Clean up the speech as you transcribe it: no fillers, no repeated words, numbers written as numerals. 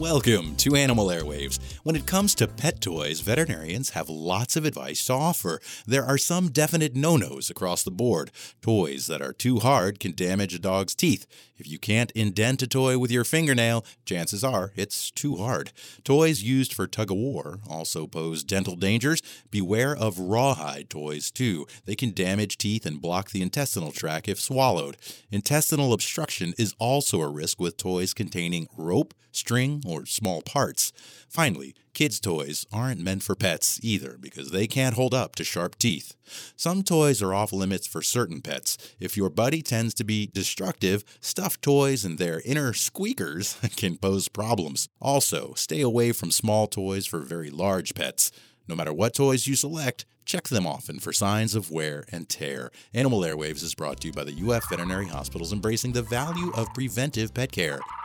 Welcome to Animal Airwaves. When it comes to pet toys, veterinarians have lots of advice to offer. There are some definite no-nos across the board. Toys that are too hard can damage a dog's teeth. If you can't indent a toy with your fingernail, chances are it's too hard. Toys used for tug-of-war also pose dental dangers. Beware of rawhide toys, too. They can damage teeth and block the intestinal tract if swallowed. Intestinal obstruction is also a risk with toys containing rope, string, or small parts. Finally, kids' toys aren't meant for pets either because they can't hold up to sharp teeth. Some toys are off limits for certain pets. If your buddy tends to be destructive, stuffed toys and their inner squeakers can pose problems. Also, stay away from small toys for very large pets. No matter what toys you select, check them often for signs of wear and tear. Animal Airwaves is brought to you by the UF Veterinary Hospitals, embracing the value of preventive pet care.